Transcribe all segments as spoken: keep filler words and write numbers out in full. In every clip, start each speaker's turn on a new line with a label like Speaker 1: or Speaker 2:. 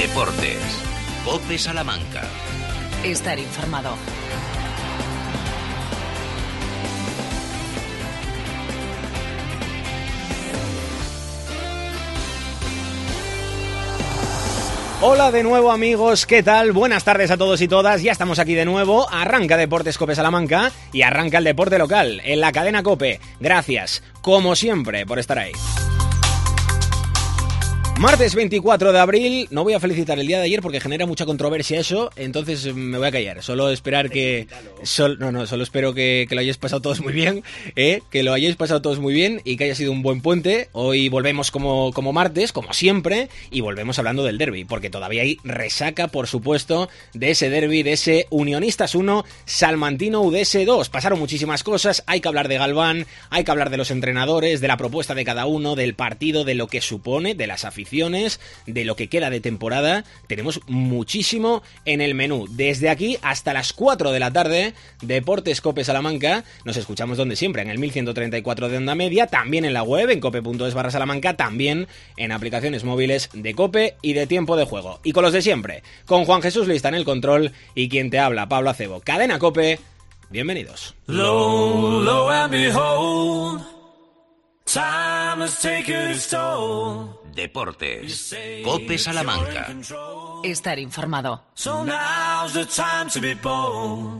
Speaker 1: Deportes. COPE Salamanca.
Speaker 2: Estar informado.
Speaker 3: Hola de nuevo amigos, ¿qué tal? Buenas tardes a todos y todas, ya estamos aquí de nuevo, arranca Deportes COPE Salamanca y arranca el deporte local en la cadena COPE. Gracias, como siempre, por estar ahí. Martes veinticuatro de abril, no voy a felicitar el día de ayer porque genera mucha controversia eso, entonces me voy a callar, solo esperar que... Sol, no, no, solo espero que, que lo hayáis pasado todos muy bien, ¿eh? que lo hayáis pasado todos muy bien y que haya sido un buen puente. Hoy volvemos como, como martes, como siempre, y volvemos hablando del derbi, porque todavía hay resaca, por supuesto, de ese derbi, de ese Unionistas uno, Salmantino U D S dos. Pasaron muchísimas cosas, hay que hablar de Galván, hay que hablar de los entrenadores, de la propuesta de cada uno, del partido, de lo que supone, de las aficiones, de lo que queda de temporada. Tenemos muchísimo en el menú. Desde aquí hasta las cuatro de la tarde, Deportes COPE Salamanca. Nos escuchamos donde siempre, en el mil ciento treinta y cuatro de onda media, también en la web, en cope.es barra Salamanca, también en aplicaciones móviles de COPE y de Tiempo de Juego. Y con los de siempre, con Juan Jesús Lista en el control y quien te habla, Pablo Acebo. Cadena COPE, bienvenidos.
Speaker 4: Low, low and behold, time has taken its toll.
Speaker 1: Deportes. COPE Salamanca.
Speaker 2: Estar informado.
Speaker 4: So now's the time to be bold.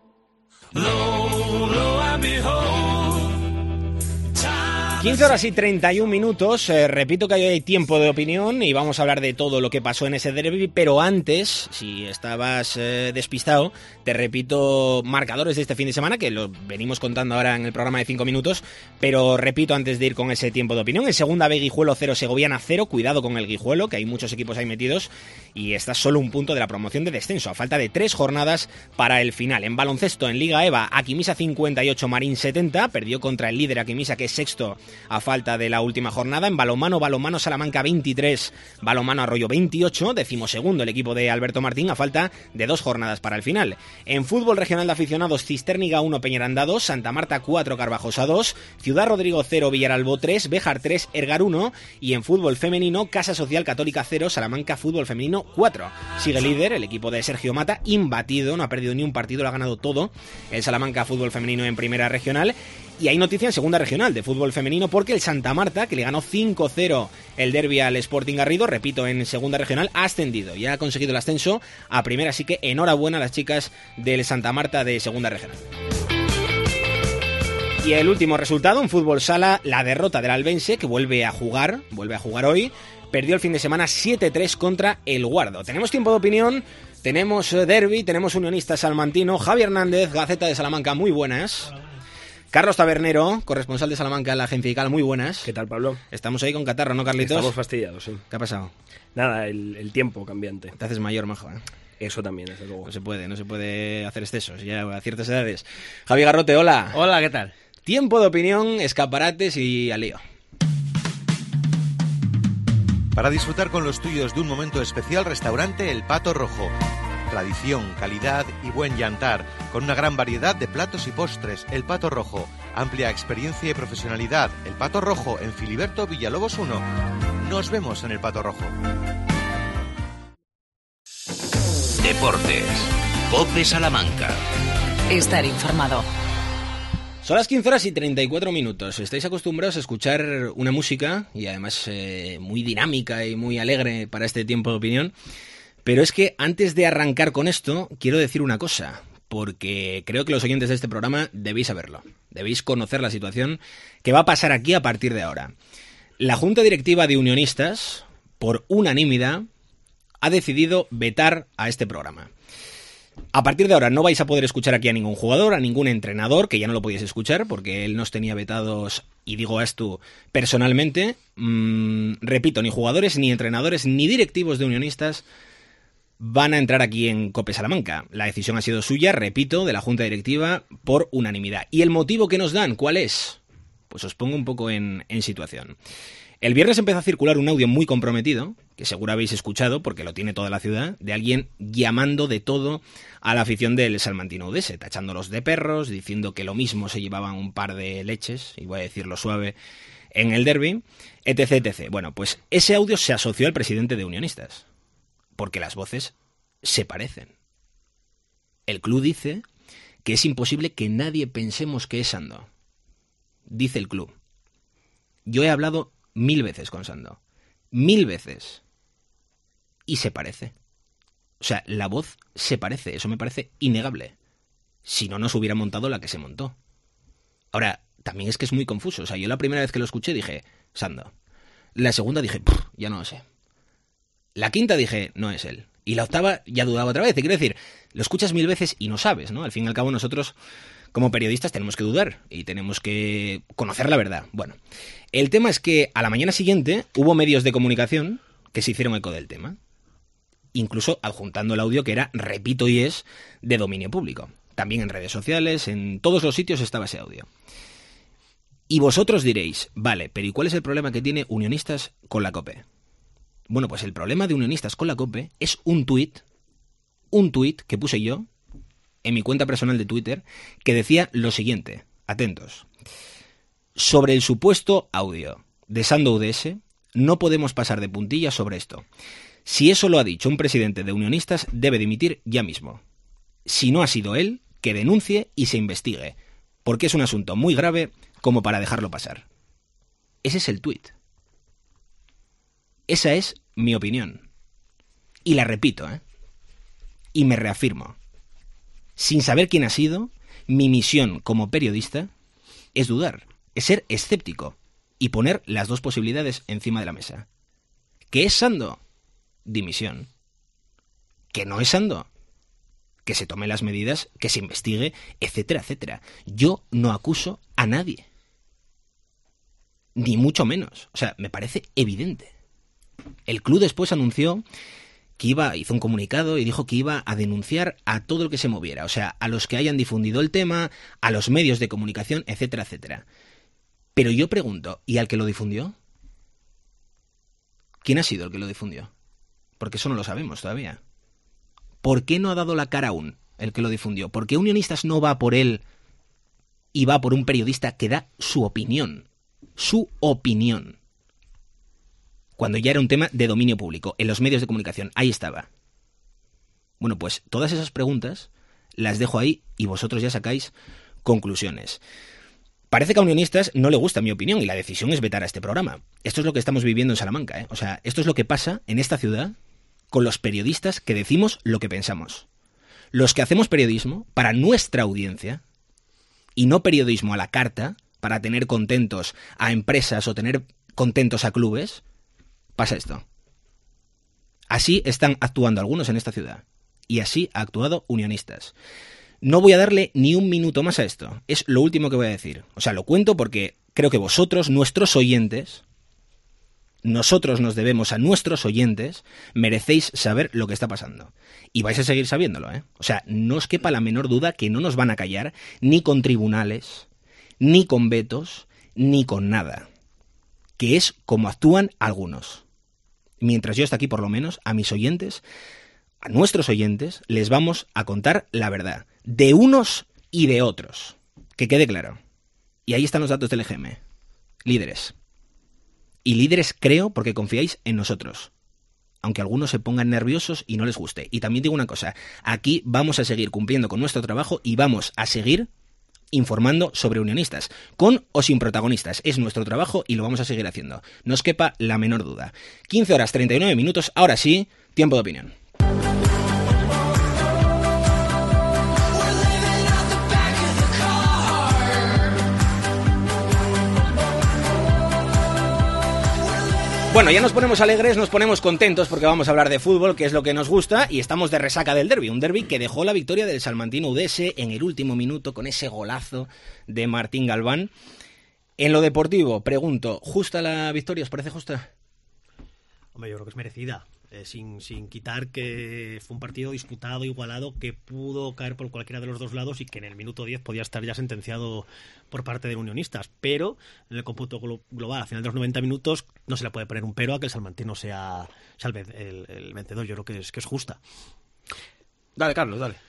Speaker 4: Low, low and behold.
Speaker 3: quince horas y treinta y un minutos, eh, repito que hoy hay tiempo de opinión y vamos a hablar de todo lo que pasó en ese derbi, pero antes, si estabas eh, despistado, te repito marcadores de este fin de semana, que lo venimos contando ahora en el programa de cinco minutos, pero repito antes de ir con ese tiempo de opinión. En segunda B, Guijuelo cero, Segoviana cero, cuidado con el Guijuelo, que hay muchos equipos ahí metidos y está solo un punto de la promoción de descenso, a falta de tres jornadas para el final. En baloncesto, en Liga EVA, Aquimisa cincuenta y ocho, Marín setenta, perdió contra el líder Aquimisa, que es sexto a falta de la última jornada. En balonmano, balonmano Salamanca veintitrés, balonmano Arroyo veintiocho, decimosegundo el equipo de Alberto Martín a falta de dos jornadas para el final. En fútbol regional de aficionados, Cisterniga uno, Peñaranda dos, Santa Marta cuatro, Carvajosa dos, Ciudad Rodrigo cero, Villaralbo tres, Béjar tres, Ergar uno, y en fútbol femenino, Casa Social Católica cero, Salamanca Fútbol Femenino cuatro. Sigue líder el equipo de Sergio Mata, imbatido, no ha perdido ni un partido, lo ha ganado todo el Salamanca Fútbol Femenino en primera regional. Y hay noticia en segunda regional de fútbol femenino porque el Santa Marta, que le ganó cinco cero el derbi al Sporting Garrido, repito, en segunda regional, ha ascendido y ha conseguido el ascenso a primera, así que enhorabuena a las chicas del Santa Marta de segunda regional. Y el último resultado, en fútbol sala, la derrota del Albense, que vuelve a jugar, vuelve a jugar hoy, perdió el fin de semana siete tres contra el Guardo. Tenemos tiempo de opinión, tenemos derbi, tenemos Unionistas Salmantino. Javi Hernández, Gaceta de Salamanca, muy buenas. Carlos Tabernero, corresponsal de Salamanca en la agencia ICAL, muy buenas.
Speaker 5: ¿Qué tal, Pablo?
Speaker 3: Estamos ahí con catarro, ¿no, Carlitos?
Speaker 5: Estamos fastidiados, sí.
Speaker 3: ¿Qué ha pasado?
Speaker 5: Nada, el, el tiempo cambiante.
Speaker 3: Te haces mayor, majo, ¿eh?
Speaker 5: Eso también, desde luego.
Speaker 3: No se puede, no se puede hacer excesos ya a ciertas edades. Javi Garrote, hola.
Speaker 6: Hola, ¿qué tal?
Speaker 3: Tiempo de opinión, escaparates y al lío.
Speaker 7: Para disfrutar con los tuyos de un momento especial, restaurante El Pato Rojo. Tradición, calidad y buen yantar, con una gran variedad de platos y postres. El Pato Rojo, amplia experiencia y profesionalidad. El Pato Rojo, en Filiberto Villalobos uno. Nos vemos en El Pato Rojo.
Speaker 1: Deportes. COPE Salamanca.
Speaker 2: Estar informado.
Speaker 3: Son las quince horas y treinta y cuatro minutos. Estáis acostumbrados a escuchar una música, y además eh, muy dinámica y muy alegre para este tiempo de opinión. Pero es que antes de arrancar con esto, quiero decir una cosa, porque creo que los oyentes de este programa debéis saberlo. Debéis conocer la situación que va a pasar aquí a partir de ahora. La Junta Directiva de Unionistas, por unanimidad, ha decidido vetar a este programa. A partir de ahora no vais a poder escuchar aquí a ningún jugador, a ningún entrenador, que ya no lo podíais escuchar porque él nos tenía vetados, y digo esto personalmente. Mmm, repito, ni jugadores, ni entrenadores, ni directivos de Unionistas van a entrar aquí en COPE Salamanca. La decisión ha sido suya, repito, de la Junta Directiva por unanimidad. ¿Y el motivo que nos dan cuál es? Pues os pongo un poco en, en situación. El viernes empezó a circular un audio muy comprometido, que seguro habéis escuchado porque lo tiene toda la ciudad, de alguien llamando de todo a la afición del Salmantino U D S, tachándolos de perros, diciendo que lo mismo se llevaban un par de leches, y voy a decirlo suave, en el derbi, etc, etcétera. Bueno, pues ese audio se asoció al presidente de Unionistas. porque las voces se parecen. El club dice que es imposible que nadie pensemos que es Sando. Dice el club. Yo he hablado mil veces con Sando. Mil veces. Y se parece. O sea, la voz se parece. Eso me parece innegable. Si no, no se hubiera montado la que se montó. Ahora, también es que es muy confuso. O sea, yo la primera vez que lo escuché dije, Sando. La segunda dije, ya no lo sé. La quinta dije, no es él. Y la octava ya dudaba otra vez. Y quiero decir, lo escuchas mil veces y no sabes, ¿no? Al fin y al cabo nosotros, como periodistas, tenemos que dudar y tenemos que conocer la verdad. Bueno, el tema es que a la mañana siguiente hubo medios de comunicación que se hicieron eco del tema. Incluso adjuntando el audio que era, repito y es, de dominio público. También en redes sociales, en todos los sitios estaba ese audio. Y vosotros diréis, vale, pero ¿y cuál es el problema que tiene Unionistas con la COPE? Bueno, pues el problema de Unionistas con la COPE es un tuit, un tuit que puse yo en mi cuenta personal de Twitter, que decía lo siguiente, atentos. Sobre el supuesto audio de Sando U D S, no podemos pasar de puntillas sobre esto. Si eso lo ha dicho un presidente de Unionistas, debe dimitir ya mismo. Si no ha sido él, que denuncie y se investigue, porque es un asunto muy grave como para dejarlo pasar. Ese es el tuit. Esa es mi opinión. Y la repito, ¿eh? Y me reafirmo. Sin saber quién ha sido, mi misión como periodista es dudar, es ser escéptico y poner las dos posibilidades encima de la mesa. ¿Qué es Sando? Dimisión. ¿Que no es Sando? Que se tomen las medidas, que se investigue, etcétera, etcétera. Yo no acuso a nadie. Ni mucho menos. O sea, me parece evidente. El club después anunció que iba, hizo un comunicado y dijo que iba a denunciar a todo el que se moviera, o sea, a los que hayan difundido el tema, a los medios de comunicación, etcétera, etcétera. Pero yo pregunto, ¿y al que lo difundió? ¿Quién ha sido el que lo difundió? Porque eso no lo sabemos todavía. ¿Por qué no ha dado la cara aún el que lo difundió? ¿Por qué Unionistas no va por él y va por un periodista que da su opinión? Su opinión. Cuando ya era un tema de dominio público, en los medios de comunicación, ahí estaba. Bueno, pues todas esas preguntas las dejo ahí y vosotros ya sacáis conclusiones. Parece que a Unionistas no le gusta mi opinión y la decisión es vetar a este programa. Esto es lo que estamos viviendo en Salamanca, ¿eh? O sea, esto es lo que pasa en esta ciudad con los periodistas que decimos lo que pensamos. Los que hacemos periodismo para nuestra audiencia y no periodismo a la carta para tener contentos a empresas o tener contentos a clubes. Pasa esto. Así están actuando algunos en esta ciudad. Y así ha actuado Unionistas. No voy a darle ni un minuto más a esto. Es lo último que voy a decir. O sea, lo cuento porque creo que vosotros, nuestros oyentes, nosotros nos debemos a nuestros oyentes, merecéis saber lo que está pasando. Y vais a seguir sabiéndolo, ¿eh? O sea, no os quepa la menor duda que no nos van a callar ni con tribunales, ni con vetos, ni con nada. Que es como actúan algunos. Mientras yo esté aquí, por lo menos, a mis oyentes, a nuestros oyentes, les vamos a contar la verdad. De unos y de otros. Que quede claro. Y ahí están los datos del E G M. Líderes. Y líderes creo porque confiáis en nosotros. Aunque algunos se pongan nerviosos y no les guste. Y también digo una cosa. Aquí vamos a seguir cumpliendo con nuestro trabajo y vamos a seguir informando sobre Unionistas, con o sin protagonistas. Es nuestro trabajo y lo vamos a seguir haciendo. No os quepa la menor duda. quince horas treinta y nueve minutos, ahora sí, tiempo de opinión. Bueno, ya nos ponemos alegres, nos ponemos contentos porque vamos a hablar de fútbol, que es lo que nos gusta, y estamos de resaca del derbi, un derbi que dejó la victoria del Salmantino U D S en el último minuto con ese golazo de Martín Galván. En lo deportivo, pregunto, ¿justa la victoria? ¿Os parece justa?
Speaker 6: Hombre, yo creo que es merecida, eh, sin, sin quitar que fue un partido disputado, igualado, que pudo caer por cualquiera de los dos lados y que en el minuto diez podía estar ya sentenciado por parte de Unionistas, pero en el cómputo global, al final de los noventa minutos, no se le puede poner un pero a que el Salmantino sea, sea el, el, el vencedor. Yo creo que es, que es justa.
Speaker 5: Dale, Carlos, dale.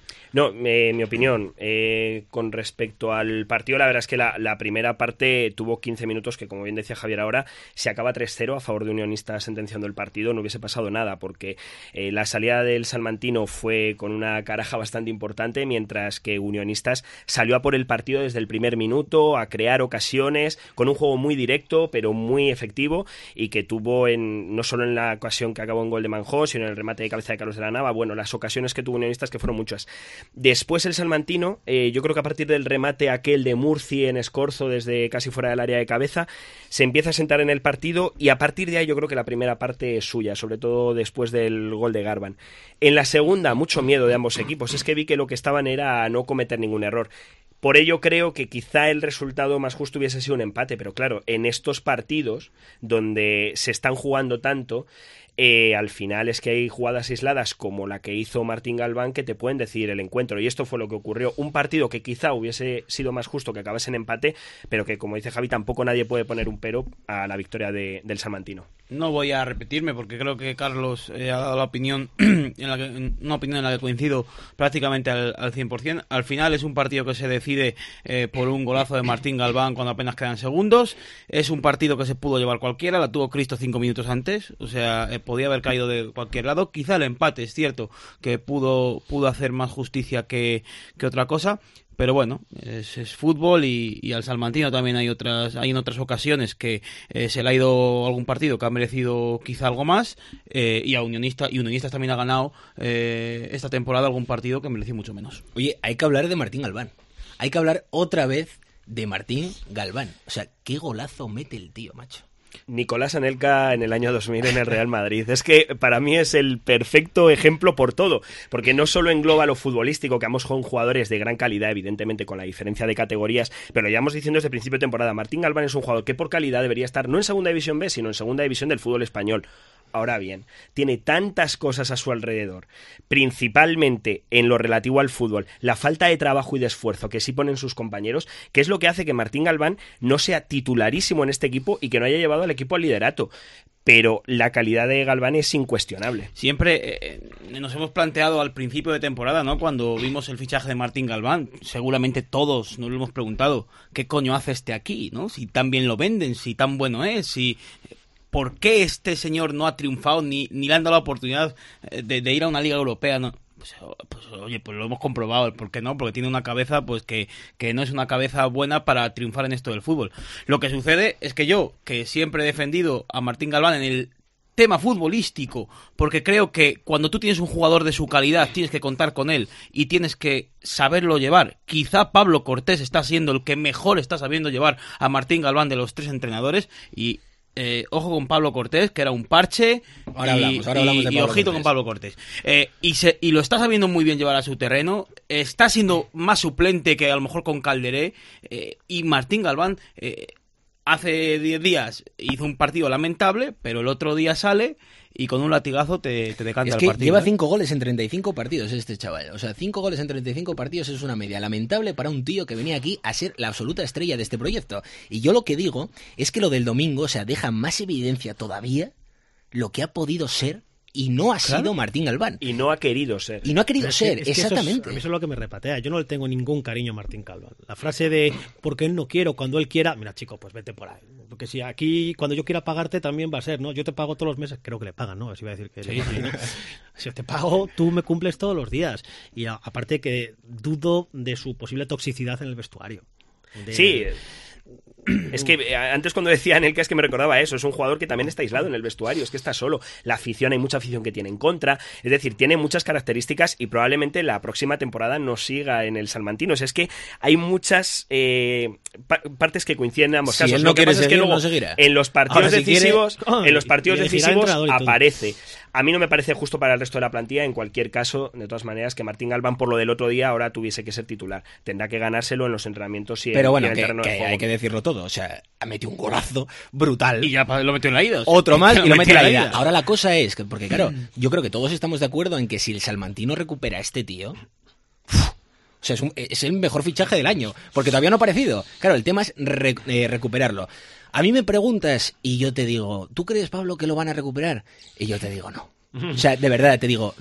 Speaker 5: No, eh, mi opinión, eh, con respecto al partido, la verdad es que la, la primera parte tuvo quince minutos que, como bien decía Javier ahora, se acaba tres cero a favor de Unionistas sentenciando el partido, no hubiese pasado nada, porque eh, la salida del salmantino fue con una caraja bastante importante, mientras que Unionistas salió a por el partido desde el primer minuto, a crear ocasiones, con un juego muy directo, pero muy efectivo, y que tuvo, en no solo en la ocasión que acabó en gol de Manjó, sino en el remate de cabeza de Carlos de la Nava, bueno, las ocasiones que tuvo Unionistas, que fueron muchas. Después el salmantino, eh, yo creo que a partir del remate aquel de Murci en Escorzo desde casi fuera del área de cabeza, se empieza a sentar en el partido y a partir de ahí yo creo que la primera parte es suya, sobre todo después del gol de Garban. En la segunda, mucho miedo de ambos equipos, es que vi que lo que estaban era no cometer ningún error. Por ello creo que quizá el resultado más justo hubiese sido un empate, pero claro, en estos partidos donde se están jugando tanto, Eh, al final es que hay jugadas aisladas como la que hizo Martín Galván que te pueden decidir el encuentro, y esto fue lo que ocurrió. Un partido que quizá hubiese sido más justo que acabase en empate, pero que, como dice Javi, tampoco nadie puede poner un pero a la victoria de, del salmantino.
Speaker 8: No voy a repetirme porque creo que Carlos eh, ha dado la opinión en la que, una opinión en la que coincido prácticamente al, al cien por ciento. Al final es un partido que se decide eh, por un golazo de Martín Galván cuando apenas quedan segundos. Es un partido que se pudo llevar cualquiera, la tuvo Cristo cinco minutos antes, o sea, eh, podía haber caído de cualquier lado. Quizá el empate, es cierto, que pudo, pudo hacer más justicia que, que otra cosa. Pero bueno, es, es fútbol y, y al salmantino también hay otras hay en otras ocasiones que eh, se le ha ido algún partido que ha merecido quizá algo más eh, y a Unionista, y Unionistas también ha ganado eh, esta temporada algún partido que mereció mucho menos.
Speaker 3: Oye, hay que hablar de Martín Galván. Hay que hablar otra vez de Martín Galván. O sea, qué golazo mete el tío, macho.
Speaker 5: Nicolás Anelka en el año dos mil en el Real Madrid. Es que para mí es el perfecto ejemplo por todo, porque no solo engloba lo futbolístico, que ambos son jugadores de gran calidad, evidentemente con la diferencia de categorías, pero lo llevamos diciendo desde el principio de temporada. Martín Galván es un jugador que por calidad debería estar no en Segunda División B, sino en Segunda División del fútbol español. Ahora bien, tiene tantas cosas a su alrededor, principalmente en lo relativo al fútbol, la falta de trabajo y de esfuerzo que sí ponen sus compañeros, que es lo que hace que Martín Galván no sea titularísimo en este equipo y que no haya llevado al equipo al liderato. Pero la calidad de Galván es incuestionable.
Speaker 8: Siempre eh, nos hemos planteado al principio de temporada, ¿no? Cuando vimos el fichaje de Martín Galván, seguramente todos nos lo hemos preguntado, ¿qué coño hace este aquí, no? Si tan bien lo venden, si tan bueno es, si... ¿Por qué este señor no ha triunfado ni, ni le han dado la oportunidad de, de ir a una liga europea? No, pues, pues oye, pues lo hemos comprobado. ¿Por qué no? Porque tiene una cabeza pues que, que no es una cabeza buena para triunfar en esto del fútbol. Lo que sucede es que yo, que siempre he defendido a Martín Galván en el tema futbolístico, porque creo que cuando tú tienes un jugador de su calidad tienes que contar con él y tienes que saberlo llevar. Quizá Pablo Cortés está siendo el que mejor está sabiendo llevar a Martín Galván de los tres entrenadores y... Eh, ojo con Pablo Cortés, que era un parche.
Speaker 3: Ahora
Speaker 8: y,
Speaker 3: hablamos, ahora hablamos de
Speaker 8: y,
Speaker 3: Pablo
Speaker 8: y ojito
Speaker 3: Cortés.
Speaker 8: con Pablo Cortés. Eh, y, se, y lo está sabiendo muy bien llevar a su terreno. Está siendo más suplente que a lo mejor con Calderé. Eh, y Martín Galván eh, hace diez días hizo un partido lamentable, pero el otro día sale y con un latigazo te, te decanta
Speaker 3: es
Speaker 8: el
Speaker 3: que
Speaker 8: partido.
Speaker 3: lleva
Speaker 8: ¿eh?
Speaker 3: cinco goles en treinta y cinco partidos este chaval. O sea, cinco goles en treinta y cinco partidos es una media lamentable para un tío que venía aquí a ser la absoluta estrella de este proyecto. Y yo lo que digo es que lo del domingo, o sea, deja más evidencia todavía lo que ha podido ser y no ha
Speaker 8: Claro.
Speaker 3: sido Martín Galván.
Speaker 5: Y no ha querido ser.
Speaker 3: Y no ha querido
Speaker 6: Es que-
Speaker 3: ser,
Speaker 6: es que eso es-
Speaker 3: exactamente.
Speaker 6: a mí eso es lo que me repatea. Yo no le tengo ningún cariño a Martín Galván. La frase de porque él no quiero, cuando él quiera, mira chico, pues vete por ahí. Porque si aquí, cuando yo quiera pagarte, también va a ser, ¿no? Yo te pago todos los meses, creo que le pagan, ¿no? Así va a decir que le pagan, ¿no? Si te pago, tú me cumples todos los días. Y a- aparte que dudo de su posible toxicidad en el vestuario. De-
Speaker 5: Sí. Es que eh, antes cuando decía Anelka es que me recordaba eso, es un jugador que también está aislado en el vestuario, es que está solo, la afición, hay mucha afición que tiene en contra, es decir, tiene muchas características y probablemente la próxima temporada no siga en el Salmantinos, es que hay muchas eh, pa- partes que coinciden en ambos
Speaker 3: Si
Speaker 5: casos.
Speaker 3: él no
Speaker 5: Lo que
Speaker 3: quiere
Speaker 5: pasa es que
Speaker 3: seguir,
Speaker 5: luego
Speaker 3: no seguirá.
Speaker 5: en los partidos
Speaker 3: Ahora, si quiere-
Speaker 5: decisivos,
Speaker 6: Oh,
Speaker 5: en los
Speaker 6: y-
Speaker 5: partidos
Speaker 6: y elegirá
Speaker 5: decisivos
Speaker 6: entrenador y todo.
Speaker 5: aparece. A mí no me parece justo para el resto de la plantilla, en cualquier caso, de todas maneras, que Martín Galván por lo del otro día ahora tuviese que ser titular. Tendrá que ganárselo en los entrenamientos y en,
Speaker 3: Pero
Speaker 5: y
Speaker 3: bueno,
Speaker 5: en el
Speaker 3: que,
Speaker 5: terreno de
Speaker 3: que
Speaker 5: juego.
Speaker 3: hay que decirlo todo. O sea, ha metido un golazo brutal.
Speaker 8: Y ya lo metió en la ida. o sea,
Speaker 3: Otro más y lo mete en la
Speaker 8: ida.
Speaker 3: ida. Ahora la cosa es que, porque claro, yo creo que todos estamos de acuerdo en que si el Salmantino recupera a este tío, uf, o sea, es, un- es el mejor fichaje del año, porque todavía no ha aparecido. Claro, el tema es re- eh, recuperarlo. A mí me preguntas y yo te digo, ¿tú crees, Pablo, que lo van a recuperar? Y yo te digo, no. O sea, de verdad te digo, no.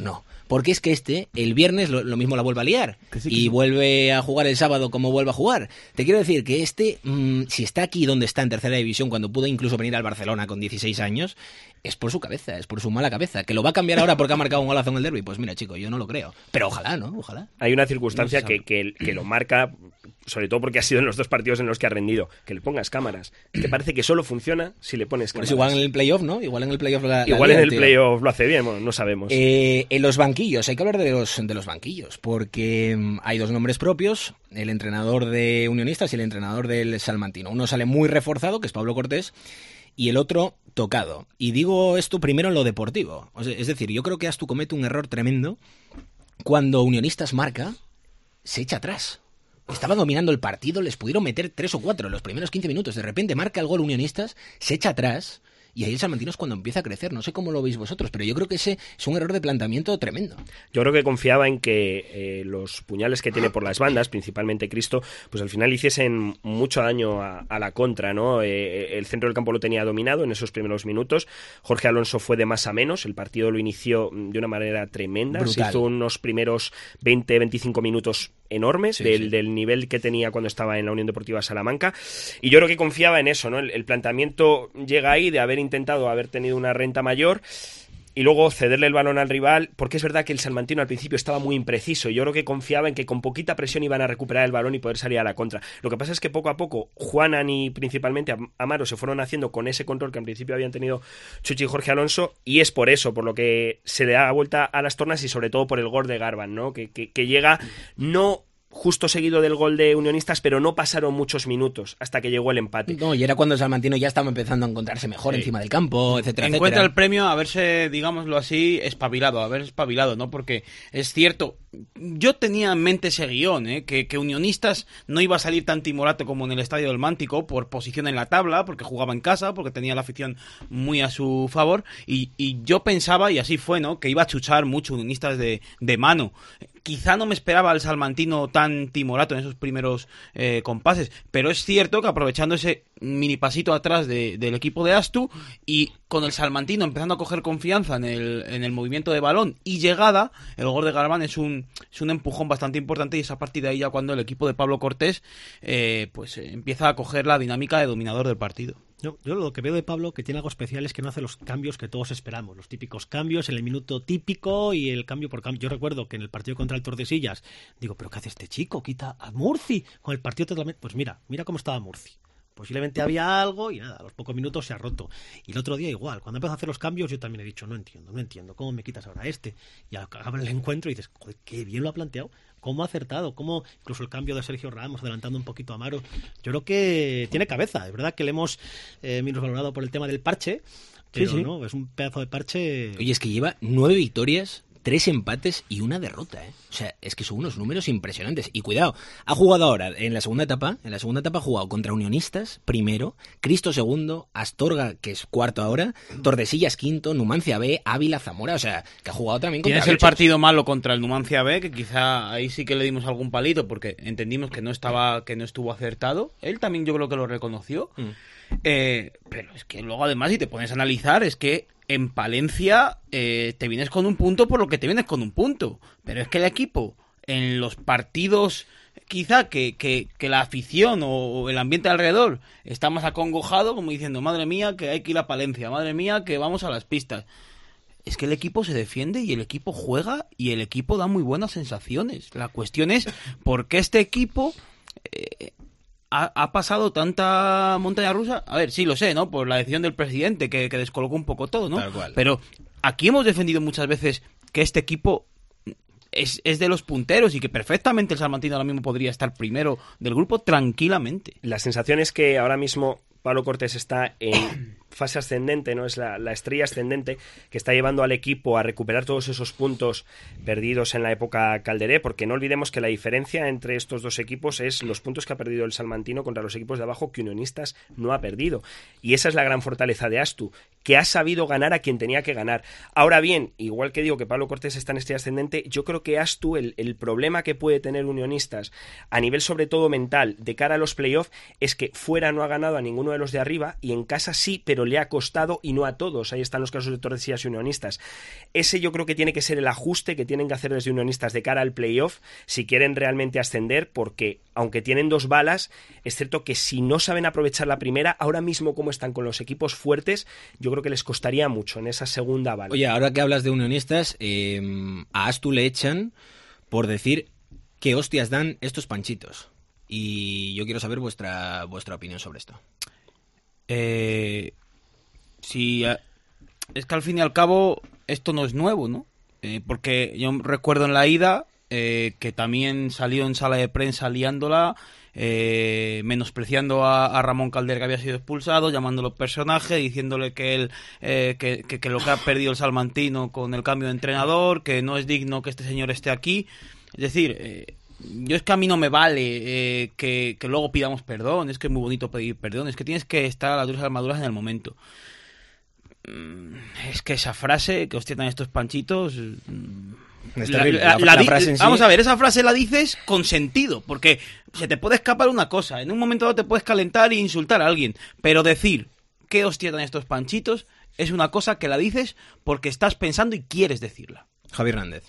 Speaker 3: porque es que este, el viernes, lo, lo mismo la vuelve a liar, sí, y sí. vuelve a jugar el sábado como vuelve a jugar. Te quiero decir que este, mmm, si está aquí donde está en tercera división, cuando pudo incluso venir al Barcelona con dieciséis años, es por su cabeza, es por su mala cabeza. ¿Que lo va a cambiar ahora porque ha marcado un golazo en el derbi? Pues mira, chico, yo no lo creo. Pero ojalá, ¿no? Ojalá.
Speaker 5: Hay una circunstancia no que, que, que lo marca, sobre todo porque ha sido en los dos partidos en los que ha rendido, que le pongas cámaras. Que parece que solo funciona si le pones cámaras.
Speaker 3: Pues igual en el playoff, ¿no? Igual en el playoff la,
Speaker 5: Igual
Speaker 3: la
Speaker 5: en el
Speaker 3: tío.
Speaker 5: playoff lo hace bien, bueno, no sabemos.
Speaker 3: Eh, en los banquillos, hay que hablar de los, de los banquillos, porque um, hay dos nombres propios, el entrenador de Unionistas y el entrenador del Salmantino. Uno sale muy reforzado, que es Pablo Cortés, y el otro tocado. Y digo esto primero en lo deportivo. O sea, es decir, yo creo que Astu comete un error tremendo cuando Unionistas marca, se echa atrás. Estaba dominando el partido, les pudieron meter tres o cuatro en los primeros quince minutos. De repente marca el gol Unionistas, se echa atrás, y ahí el Salmantino es cuando empieza a crecer. No sé cómo lo veis vosotros, pero yo creo que ese es un error de planteamiento tremendo.
Speaker 5: Yo creo que confiaba en que eh, los puñales que tiene por las bandas, principalmente Cristo, pues al final hiciesen mucho daño a, a la contra, ¿no? Eh, el centro del campo lo tenía dominado en esos primeros minutos. Jorge Alonso fue de más a menos. El partido lo inició de una manera tremenda. Brutal. Se hizo unos primeros veinte a veinticinco minutos enormes sí, del, sí. del nivel que tenía cuando estaba en la Unión Deportiva Salamanca, y yo creo que confiaba en eso, ¿no? El, el planteamiento llega ahí de haber intentado haber tenido una renta mayor y luego cederle el balón al rival, porque es verdad que el salmantino al principio estaba muy impreciso y yo creo que confiaba en que con poquita presión iban a recuperar el balón y poder salir a la contra. Lo que pasa es que poco a poco Juanan y principalmente Amaro se fueron haciendo con ese control que al principio habían tenido Chuchi y Jorge Alonso, y es por eso, por lo que se le da vuelta a las tornas y sobre todo por el gol de Garban, ¿no? Que, que, que llega no justo seguido del gol de Unionistas, pero no pasaron muchos minutos hasta que llegó el empate.
Speaker 3: No, y era cuando el salmantino ya estaba empezando a encontrarse mejor sí. encima del campo, etcétera,
Speaker 8: Encuentra
Speaker 3: etcétera.
Speaker 8: el premio a haberse, digámoslo así, espabilado, a haber espabilado, ¿no? Porque es cierto, yo tenía en mente ese guión, ¿eh? que, que Unionistas no iba a salir tan timorato como en el Estadio del Mántico por posición en la tabla, porque jugaba en casa, porque tenía la afición muy a su favor, y, y yo pensaba, y así fue, ¿no? Que iba a chuchar mucho Unionistas de, de mano. Quizá no me esperaba al salmantino tan timorato en esos primeros eh, compases, pero es cierto que aprovechando ese mini pasito atrás de, del equipo de Astu y con el salmantino empezando a coger confianza en el, en el movimiento de balón y llegada, el gol de Garban es un, es un empujón bastante importante, y es a partir de ahí ya cuando el equipo de Pablo Cortés eh, pues eh, empieza a coger la dinámica de dominador del partido.
Speaker 6: Yo, yo lo que veo de Pablo, que tiene algo especial, es que no hace los cambios que todos esperamos, los típicos cambios en el minuto típico y el cambio por cambio. Yo recuerdo que en el partido contra el Tordesillas, digo, ¿pero qué hace este chico? Quita a Murci con el partido totalmente... Pues mira, mira cómo estaba Murci. Posiblemente había algo y nada, a los pocos minutos se ha roto. Y el otro día igual, cuando empezó a hacer los cambios yo también he dicho, no entiendo, no entiendo, ¿cómo me quitas ahora este? Y acaba el encuentro y dices, joder, qué bien lo ha planteado, cómo ha acertado, cómo incluso el cambio de Sergio Ramos adelantando un poquito a Amaro. Yo creo que tiene cabeza, es verdad que le hemos eh, minusvalorado por el tema del parche, pero sí, sí. no, es un pedazo de parche.
Speaker 3: Oye, es que lleva nueve victorias, tres empates y una derrota, ¿eh? O sea, es que son unos números impresionantes. Y cuidado, ha jugado ahora en la segunda etapa, en la segunda etapa ha jugado contra Unionistas primero, Cristo segundo, Astorga, que es cuarto ahora, Tordesillas quinto, Numancia B, Ávila, Zamora, o sea, que ha jugado también contra...
Speaker 8: Tienes el partido malo contra el Numancia B, que quizá ahí sí que le dimos algún palito, porque entendimos que no estaba, que no estuvo acertado. Él también yo creo que lo reconoció. Mm. Eh, pero es que luego además, si te pones a analizar, es que en Palencia eh, te vienes con un punto por lo que te vienes con un punto. Pero es que el equipo, en los partidos, quizá que, que, que la afición o el ambiente alrededor está más acongojado, como diciendo, madre mía, que hay que ir a Palencia, madre mía, que vamos a las pistas. Es que el equipo se defiende y el equipo juega y el equipo da muy buenas sensaciones. La cuestión es por qué este equipo... Eh, Ha, ha pasado tanta montaña rusa. A ver, sí lo sé, ¿no? Por la decisión del presidente que, que descolocó un poco todo, ¿no?
Speaker 3: Tal cual.
Speaker 8: Pero aquí hemos defendido muchas veces que este equipo es, es de los punteros y que perfectamente el salmantino ahora mismo podría estar primero del grupo tranquilamente.
Speaker 5: La sensación es que ahora mismo Pablo Cortés está en fase ascendente, ¿no? Es la, la estrella ascendente que está llevando al equipo a recuperar todos esos puntos perdidos en la época Calderé, porque no olvidemos que la diferencia entre estos dos equipos es los puntos que ha perdido el salmantino contra los equipos de abajo que Unionistas no ha perdido. Y esa es la gran fortaleza de Astu, que ha sabido ganar a quien tenía que ganar. Ahora bien, igual que digo que Pablo Cortés está en estrella ascendente, yo creo que Astu, el, el problema que puede tener Unionistas a nivel sobre todo mental de cara a los playoffs es que fuera no ha ganado a ninguno de los de arriba y en casa sí, pero pero le ha costado y no a todos. Ahí están los casos de Tordesillas y Unionistas. Ese yo creo que tiene que ser el ajuste que tienen que hacer desde Unionistas de cara al playoff si quieren realmente ascender, porque aunque tienen dos balas, es cierto que si no saben aprovechar la primera, ahora mismo como están con los equipos fuertes, yo creo que les costaría mucho en esa segunda bala.
Speaker 3: Oye, ahora que hablas de Unionistas, eh, a Astu le echan por decir qué hostias dan estos panchitos. Y yo quiero saber vuestra vuestra opinión sobre esto.
Speaker 8: Eh, si, es que al fin y al cabo esto no es nuevo, ¿no? Eh, porque yo recuerdo en la ida eh, que también salió en sala de prensa liándola, eh, menospreciando a, a Ramón Calder, que había sido expulsado, llamándolo personaje, diciéndole que él eh, que, que, que lo que ha perdido el salmantino con el cambio de entrenador, que no es digno que este señor esté aquí. Es decir, eh, yo es que a mí no me vale eh, que, que luego pidamos perdón, es que es muy bonito pedir perdón, es que tienes que estar a las duras armaduras en el momento. Es que esa frase, que hostia, estos panchitos...
Speaker 3: Es
Speaker 8: la,
Speaker 3: terrible.
Speaker 8: la,
Speaker 3: La,
Speaker 8: la,
Speaker 3: la frase en sí...
Speaker 8: Vamos a ver, esa frase la dices con sentido, porque se te puede escapar una cosa, en un momento dado te puedes calentar e insultar a alguien, pero decir qué hostia dan estos panchitos es una cosa que la dices porque estás pensando y quieres decirla.
Speaker 3: Javier Hernández.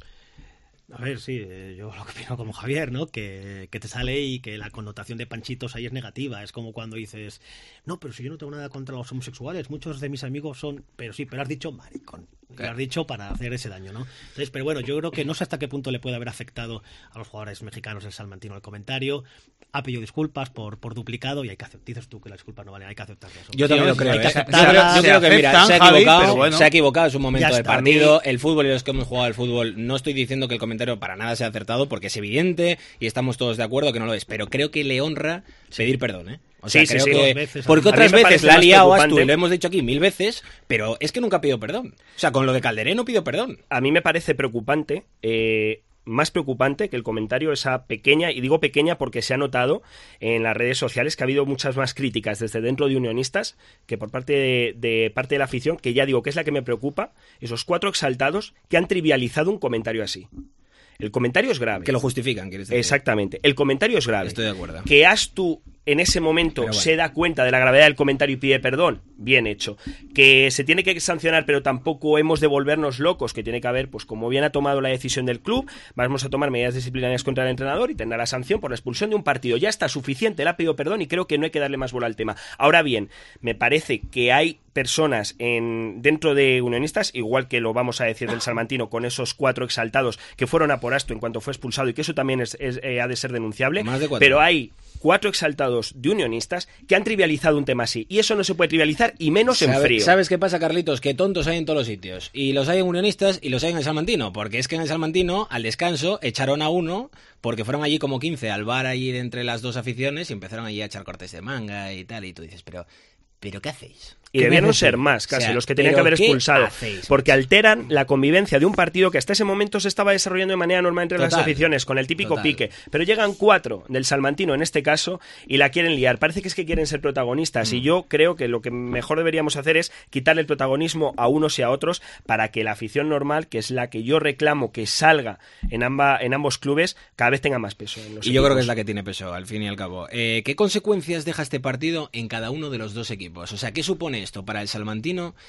Speaker 6: A ver, sí, eh, yo lo que opino como Javier, ¿no? Que, que te sale y que la connotación de panchitos ahí es negativa. Es como cuando dices, no, pero si yo no tengo nada contra los homosexuales, muchos de mis amigos son, pero sí, pero has dicho maricón. Lo has dicho para hacer ese daño, ¿no? Entonces, pero bueno, yo creo que no sé hasta qué punto le puede haber afectado a los jugadores mexicanos del salmantino el comentario. Ha pedido disculpas por, por duplicado y hay que aceptar. Dices tú que las disculpas no valen, hay que aceptarlas.
Speaker 3: Yo también lo creo.
Speaker 6: Hay que
Speaker 3: ¿eh?
Speaker 6: aceptarlas.
Speaker 3: Yo creo, yo creo que, mira, se ha equivocado,
Speaker 8: Javi, bueno.
Speaker 3: se ha equivocado, es un momento
Speaker 6: Ya
Speaker 3: de
Speaker 6: está,
Speaker 3: partido.
Speaker 6: a mí...
Speaker 3: El fútbol y los que hemos jugado al fútbol, no estoy diciendo que el comentario para nada sea acertado, porque es evidente y estamos todos de acuerdo que no lo es, pero creo que le honra pedir perdón, ¿eh? O sea,
Speaker 5: sí,
Speaker 3: creo
Speaker 5: sí, sí,
Speaker 3: que...
Speaker 6: veces,
Speaker 3: porque
Speaker 5: a
Speaker 3: otras
Speaker 5: mí me
Speaker 3: veces
Speaker 5: parece
Speaker 3: la ha
Speaker 5: más
Speaker 3: liado Astu,
Speaker 5: preocupante.
Speaker 3: lo hemos dicho aquí mil veces, pero es que nunca pidió perdón. O sea, con lo de Calderé no pidió perdón.
Speaker 5: A mí me parece preocupante, eh, más preocupante que el comentario, esa pequeña, y digo pequeña porque se ha notado en las redes sociales que ha habido muchas más críticas desde dentro de Unionistas que por parte de, de parte de la afición, que ya digo que es la que me preocupa, esos cuatro exaltados que han trivializado un comentario así. El comentario es grave.
Speaker 3: Que lo justifican, quieres decir.
Speaker 5: Exactamente. El comentario es grave.
Speaker 3: Estoy de acuerdo.
Speaker 5: Que Astu en ese momento
Speaker 3: Bueno.
Speaker 5: se da cuenta de la gravedad del comentario y pide perdón, bien hecho. Que se tiene que sancionar, pero tampoco hemos de volvernos locos, que tiene que haber, pues como bien ha tomado la decisión del club, vamos a tomar medidas disciplinarias contra el entrenador y tendrá la sanción por la expulsión de un partido. Ya está suficiente, le ha pedido perdón y creo que no hay que darle más bola al tema. Ahora bien, me parece que hay personas en, dentro de Unionistas, igual que lo vamos a decir del salmantino, con esos cuatro exaltados que fueron a por Astu en cuanto fue expulsado y que eso también es, es, eh, ha de ser denunciable,
Speaker 3: Más de cuatro.
Speaker 5: pero hay cuatro exaltados de Unionistas que han trivializado un tema así, y eso no se puede trivializar, y menos en
Speaker 3: ¿Sabe-
Speaker 5: frío.
Speaker 3: ¿Sabes qué pasa, Carlitos? Que tontos hay en todos los sitios. Y los hay en Unionistas y los hay en el Salmantino. Porque es que en el Salmantino, al descanso, echaron a uno porque fueron allí como quince al bar allí de entre las dos aficiones y empezaron allí a echar cortes de manga y tal. Y tú dices, pero, ¿pero qué hacéis?
Speaker 5: Y
Speaker 3: ¿Qué
Speaker 5: debieron
Speaker 3: me hacéis?
Speaker 5: ser más, casi,
Speaker 3: O sea,
Speaker 5: los que tenían que
Speaker 3: ¿pero
Speaker 5: haber
Speaker 3: qué
Speaker 5: expulsado.
Speaker 3: hacéis?
Speaker 5: Porque alteran la convivencia de un partido que hasta ese momento se estaba desarrollando de manera normal entre las
Speaker 3: Total.
Speaker 5: aficiones, con el típico
Speaker 3: Total.
Speaker 5: pique. Pero llegan cuatro del Salmantino, en este caso, y la quieren liar. Parece que es que quieren ser protagonistas.
Speaker 3: Mm.
Speaker 5: Y yo creo que lo que mejor deberíamos hacer es quitarle el protagonismo a unos y a otros para que la afición normal, que es la que yo reclamo que salga en, amba, en ambos clubes, cada vez tenga más peso. En los
Speaker 3: Y yo creo
Speaker 5: equipos.
Speaker 3: que es la que tiene peso, al fin y al cabo. Eh, ¿Qué consecuencias deja este partido en cada uno de los dos equipos? O sea, ¿qué supone esto para el Salmantino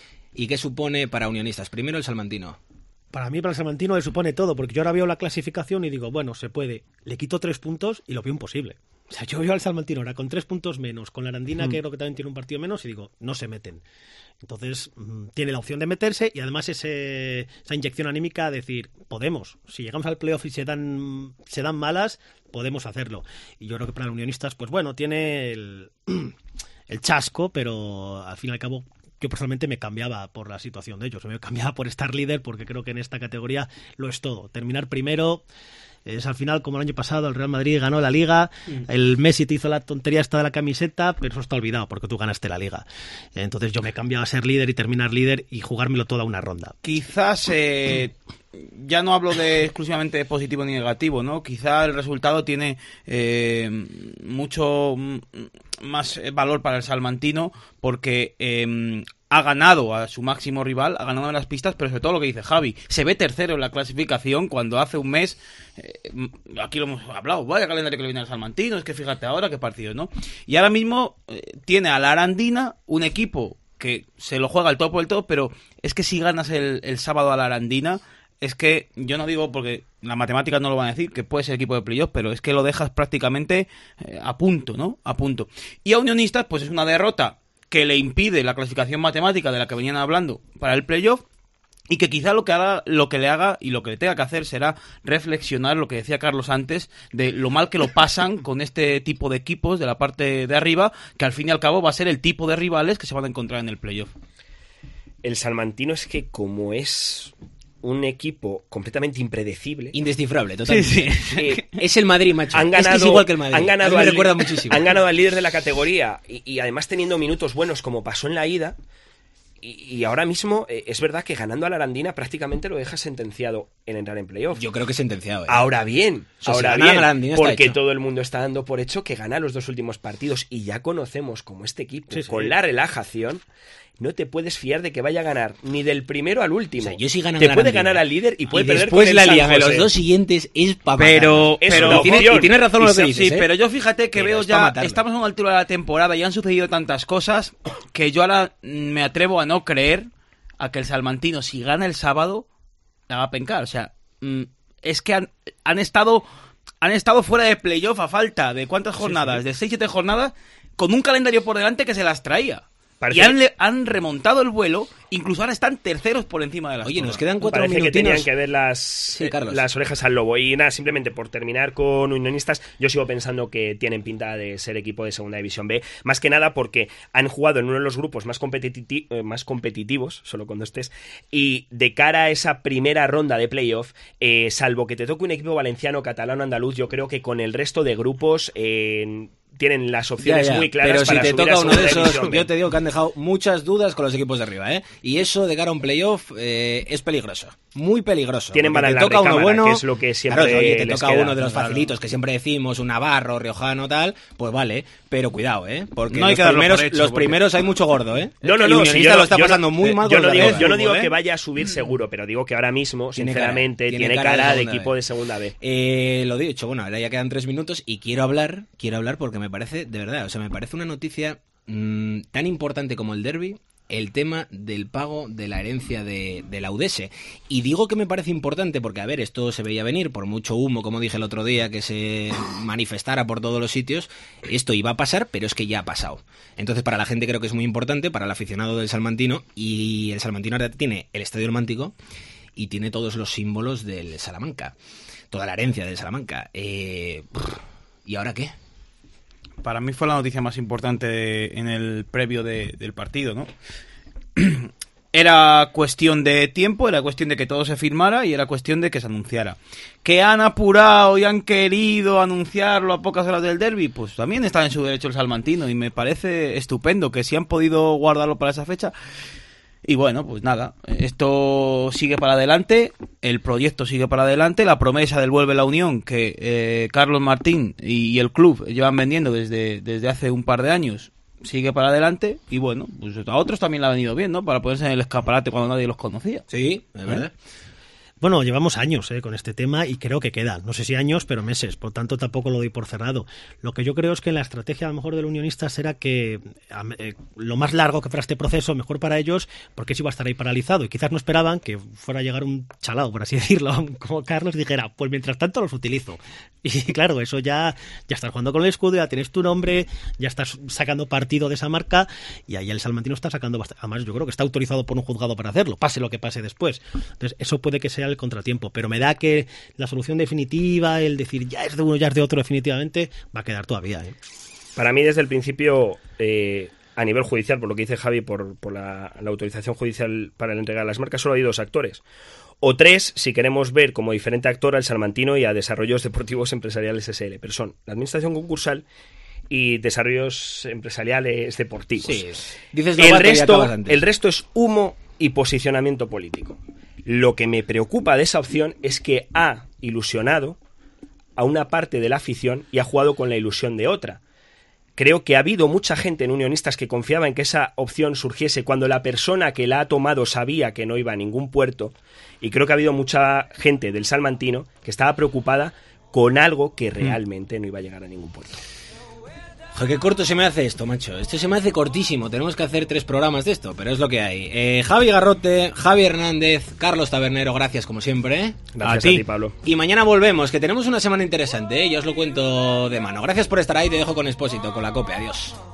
Speaker 3: y qué supone para Unionistas? Primero el Salmantino.
Speaker 6: Para mí, para el salmantino, le supone todo, porque yo ahora veo la clasificación y digo, bueno, se puede. Le quito tres puntos y lo veo imposible. O sea, yo veo al salmantino ahora con tres puntos menos, con la Arandina,
Speaker 3: Mm.
Speaker 6: que creo que también tiene un partido menos, y digo, no se meten. Entonces, mmm, tiene la opción de meterse y además ese, esa inyección anímica de decir, podemos. Si llegamos al playoff y se dan, se dan malas, podemos hacerlo. Y yo creo que para los Unionistas, pues bueno, tiene el, el chasco, pero al fin y al cabo yo personalmente me cambiaba por la situación de ellos, me cambiaba por estar líder porque creo que en esta categoría lo es todo. Terminar primero es al final como el año pasado el Real Madrid ganó la Liga, el Messi te hizo la tontería esta de la camiseta, pero eso está olvidado porque tú ganaste la Liga. Entonces yo me cambiaba a ser líder y terminar líder y jugármelo toda una ronda.
Speaker 8: Quizás eh, ya no hablo de exclusivamente de positivo ni negativo, ¿no? Quizá el resultado tiene eh, mucho mm, más valor para el salmantino porque eh, ha ganado a su máximo rival, ha ganado en las pistas, pero sobre todo lo que dice Javi, se ve tercero en la clasificación cuando hace un mes, eh, aquí lo hemos hablado, vaya calendario que le viene al salmantino, es que fíjate ahora qué partidos, ¿no? Y ahora mismo eh, tiene a la Arandina, un equipo que se lo juega el todo por el todo, pero es que si ganas el, el sábado a la Arandina, es que yo no digo porque las matemáticas no lo van a decir, que puede ser equipo de playoff, pero es que lo dejas prácticamente eh, a punto, ¿no? A punto. Y a Unionistas, pues es una derrota que le impide la clasificación matemática de la que venían hablando para el playoff, y que quizá lo que haga, lo que le haga y lo que le tenga que hacer será reflexionar lo que decía Carlos antes, de lo mal que lo pasan con este tipo de equipos de la parte de arriba, que al fin y al cabo va a ser el tipo de rivales que se van a encontrar en el playoff.
Speaker 5: El salmantino es que como es un equipo completamente impredecible,
Speaker 3: indescifrable, totalmente.
Speaker 5: Sí, sí.
Speaker 3: Eh, es el Madrid, macho.
Speaker 5: Han ganado,
Speaker 3: es, que es igual que el Madrid.
Speaker 5: Han ganado,
Speaker 3: me
Speaker 5: al,
Speaker 3: recuerda muchísimo.
Speaker 5: Han ganado al líder de la categoría y, y además teniendo minutos buenos como pasó en la ida. Y, y ahora mismo eh, es verdad que ganando a la Arandina prácticamente lo deja sentenciado en entrar en playoff.
Speaker 3: Yo creo que sentenciado. ¿eh?
Speaker 5: Ahora bien,
Speaker 3: o sea,
Speaker 5: ahora
Speaker 3: si
Speaker 5: bien,
Speaker 3: Arandina
Speaker 5: porque
Speaker 3: está
Speaker 5: todo el mundo está dando por hecho que gana los dos últimos partidos y ya conocemos como este equipo
Speaker 6: sí, sí.
Speaker 5: con la relajación. No te puedes fiar de que vaya a ganar ni del primero al último.
Speaker 3: O sea, yo sí ganan
Speaker 5: te
Speaker 3: la
Speaker 5: puede
Speaker 3: Arandina.
Speaker 5: ganar al líder y puede
Speaker 3: y
Speaker 5: perder
Speaker 3: después
Speaker 5: con el
Speaker 3: la
Speaker 5: San
Speaker 3: liga de
Speaker 5: José.
Speaker 3: los dos siguientes es para
Speaker 8: Pero,
Speaker 5: Es
Speaker 8: pero
Speaker 5: una
Speaker 3: y, tiene,
Speaker 5: opción.
Speaker 3: y tienes razón lo
Speaker 5: Y
Speaker 3: que
Speaker 5: se-
Speaker 3: dices,
Speaker 8: sí,
Speaker 3: ¿eh?
Speaker 8: pero yo fíjate que
Speaker 3: Pero
Speaker 8: veo
Speaker 3: es pa'
Speaker 8: ya,
Speaker 3: matarlo.
Speaker 8: estamos a una altura de la temporada y han sucedido tantas cosas que yo ahora me atrevo a no creer a que el salmantino, si gana el sábado, la va a pencar. O sea, mm, es que han, han estado han estado fuera de playoff a falta de cuántas jornadas,
Speaker 6: sí.
Speaker 8: de seis siete jornadas, con un calendario por delante que se las traía.
Speaker 5: Parece-
Speaker 8: Y han, le- han remontado el vuelo, incluso ahora están terceros por encima de las
Speaker 3: Oye, nos
Speaker 8: cosas.
Speaker 3: quedan cuatro
Speaker 5: Parece que
Speaker 3: minutinos.
Speaker 5: tenían que ver las,
Speaker 3: Sí,
Speaker 5: eh,
Speaker 3: Carlos.
Speaker 5: las orejas al lobo. Y nada, simplemente por terminar con Unionistas, yo sigo pensando que tienen pinta de ser equipo de Segunda División B. Más que nada porque han jugado en uno de los grupos más, competiti- eh, más competitivos, solo con dos test, y de cara a esa primera ronda de playoff, eh, salvo que te toque un equipo valenciano, catalano, andaluz, yo creo que con el resto de grupos... Eh, tienen las opciones
Speaker 3: Ya, ya,
Speaker 5: muy claras
Speaker 3: pero si
Speaker 5: para
Speaker 3: te
Speaker 5: subir
Speaker 3: toca
Speaker 5: a
Speaker 3: uno de
Speaker 5: Segunda
Speaker 3: esos,
Speaker 5: División B.
Speaker 3: yo te digo que han dejado muchas dudas con los equipos de arriba, ¿eh? Y eso de cara a un playoff eh, es peligroso, muy peligroso.
Speaker 5: Tienen
Speaker 3: porque
Speaker 5: bala en
Speaker 3: te
Speaker 5: la
Speaker 3: toca uno
Speaker 5: recámara,
Speaker 3: bueno,
Speaker 5: que es lo que siempre
Speaker 3: claro, oye, te
Speaker 5: les
Speaker 3: toca
Speaker 5: queda.
Speaker 3: uno de los
Speaker 5: Claro.
Speaker 3: facilitos que siempre decimos, un navarro, riojano, tal, pues vale, pero cuidado, ¿eh? Porque
Speaker 8: No hay
Speaker 3: los,
Speaker 8: que darlo
Speaker 3: primeros,
Speaker 8: por hecho,
Speaker 3: los
Speaker 8: porque-
Speaker 3: primeros hay mucho gordo, ¿eh?
Speaker 5: No, no,
Speaker 3: El
Speaker 5: no,
Speaker 3: Unionista
Speaker 5: si yo no-
Speaker 3: lo está
Speaker 5: yo no-
Speaker 3: pasando muy
Speaker 5: eh,
Speaker 3: mal
Speaker 5: yo
Speaker 3: con
Speaker 5: no
Speaker 3: los
Speaker 5: digo,
Speaker 3: de
Speaker 5: yo no
Speaker 3: fútbol,
Speaker 5: digo
Speaker 3: ¿eh?
Speaker 5: que vaya a subir seguro, pero digo que ahora mismo,
Speaker 3: Tiene cara,
Speaker 5: sinceramente,
Speaker 3: tiene
Speaker 5: tiene,
Speaker 3: cara de
Speaker 5: cara de,
Speaker 3: segunda
Speaker 5: equipo
Speaker 3: B.
Speaker 5: de Segunda B.
Speaker 3: Eh, lo dicho, bueno, ahora ya quedan tres minutos y quiero hablar, quiero hablar porque me parece, de verdad, o sea, me parece una noticia mmm, tan importante como el derbi, el tema del pago de la herencia de, de la U D E S E. Y digo que me parece importante porque, a ver, esto se veía venir, por mucho humo, como dije el otro día, que se manifestara por todos los sitios, esto iba a pasar, pero es que ya ha pasado. Entonces, para la gente creo que es muy importante, para el aficionado del salmantino, y el salmantino ahora tiene el Estadio Romántico y tiene todos los símbolos del Salamanca, toda la herencia del Salamanca. Eh, ¿Y ahora qué?
Speaker 8: Para mí fue la noticia más importante en el previo de- del partido, ¿no? Era cuestión de tiempo, era cuestión de que todo se firmara y era cuestión de que se anunciara. ¿Que han apurado y han querido anunciarlo a pocas horas del derbi? Pues también está en su derecho el salmantino y me parece estupendo que si han podido guardarlo para esa fecha. Y bueno, pues nada, esto sigue para adelante, el proyecto sigue para adelante, la promesa del Vuelve la Unión que eh, Carlos Martín y, y el club llevan vendiendo desde, desde hace un par de años sigue para adelante y bueno, pues a otros también le ha venido bien, ¿no? Para ponerse en el escaparate cuando nadie los conocía.
Speaker 3: Sí, es verdad.
Speaker 6: Bueno, llevamos años eh, con este tema y creo que quedan. No sé si años, pero meses. Por tanto, tampoco lo doy por cerrado. Lo que yo creo es que la estrategia a lo mejor del unionista será que eh, lo más largo que fuera este proceso, mejor para ellos, porque eso iba a estar ahí paralizado. Y quizás no esperaban que fuera a llegar un chalao, por así decirlo, como Carlos, y dijera, pues mientras tanto los utilizo. Y claro, eso ya, ya estás jugando con el escudo, ya tienes tu nombre, ya estás sacando partido de esa marca y ahí el salmantino está sacando bastante. Además, yo creo que está autorizado por un juzgado para hacerlo, pase lo que pase después. Entonces, eso puede que sea el contratiempo, pero me da que la solución definitiva, el decir ya es de uno, ya es de otro definitivamente, va a quedar todavía. ¿eh?
Speaker 5: Para mí, desde el principio, eh, a nivel judicial, por lo que dice Javi, por, por la, la autorización judicial para la entrega de las marcas, solo hay dos actores. O tres, si queremos ver como diferente actor al salmantino y a Desarrollos Deportivos Empresariales S L. Pero son la Administración Concursal y Desarrollos Empresariales Deportivos.
Speaker 3: Sí, dices
Speaker 5: el,
Speaker 3: novato y
Speaker 5: resto,
Speaker 3: acabas antes.
Speaker 5: el resto es humo y posicionamiento político. Lo que me preocupa de esa opción es que ha ilusionado a una parte de la afición y ha jugado con la ilusión de otra. Creo que ha habido mucha gente en Unionistas que confiaba en que esa opción surgiese cuando la persona que la ha tomado sabía que no iba a ningún puerto, y creo que ha habido mucha gente del salmantino que estaba preocupada con algo que realmente no iba a llegar a ningún puerto.
Speaker 3: Joder, qué corto se me hace esto, macho. Esto se me hace cortísimo. Tenemos que hacer tres programas de esto, pero es lo que hay. Eh, Javi Garrote, Javi Hernández, Carlos Tabernero, gracias como siempre. ¿eh?
Speaker 5: Gracias a ti. a ti, Pablo.
Speaker 3: Y mañana volvemos, que tenemos una semana interesante, ¿eh? Ya os lo cuento de mano. Gracias por estar ahí, te dejo con Expósito, con la COPE. Adiós.